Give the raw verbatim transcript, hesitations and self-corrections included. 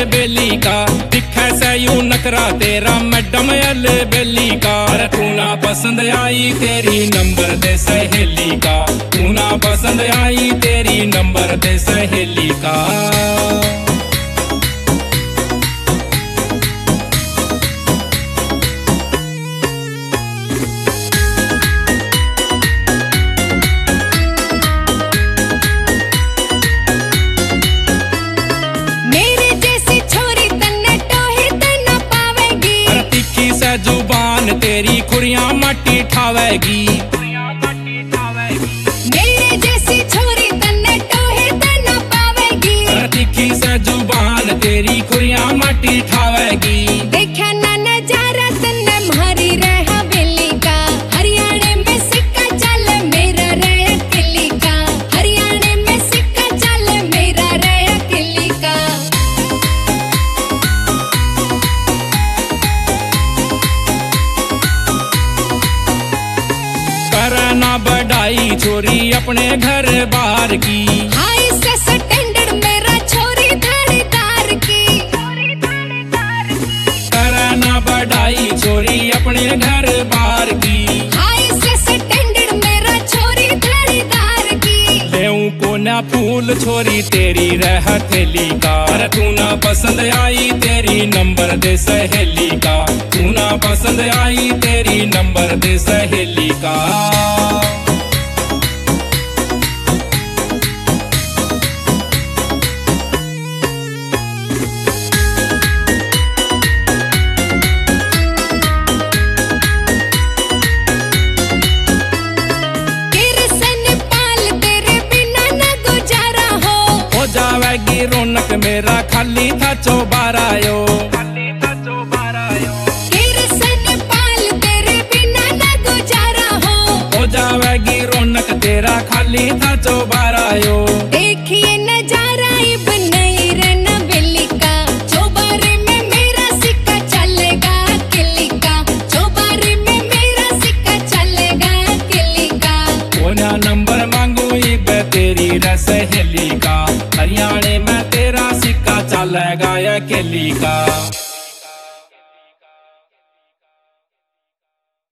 बेली का, दिखे से यू नखरा तेरा मैडम अल बेली का। अरे तू ना पसंद आई तेरी नंबर दे सहेली का, तू ना पसंद आई तेरी नंबर दे सहेली का। जुबान तेरी खुरियां मट्टी ठावेगी, मेरे जैसी छोरी तन्ने टोहे तना पावेगी। तीखी से जुबान तेरी खुरियां मट्टी ठावेगी। देखा ना नजारा तन्ने मारी रहा बेली का, हरियाणा में सिक्का चल मेरा रहा किली का, हरियाणा में सिक्का चल मेरा रहा किली का। करना बढ़ाई छोरी अपने घर बार की, हाई से स्टैंडर्ड मेरा छोरी थानेदार की। करना बढ़ाई छोरी अपने घर बार की, हाई से स्टैंडर्ड मेरा छोरी थानेदार की। लेऊं को ना फूल छोरी तेरी रह थैली का। अरे तू ना पसंद आई तेरी नंबर दे सहेली का, तू ना पसंद आई तेरी नंबर दे सहेली का। जावेगी रौनक मेरा खाली था चौबारा यो, तेरे बिना ना गुजारा हो। हो जावेगी रौनक तेरा खाली था चौबारा यो। देखिए नजारा इब नहीं रहना बेली का, चौबारे में मेरा सिक्का चलेगा किली का, चौबारे में मेरा सिक्का चलेगा किली का। कोना नंबर मांगू इब तेरी सहेली का, हरियाणा में तेरा सिक्का चलेगा या किली का।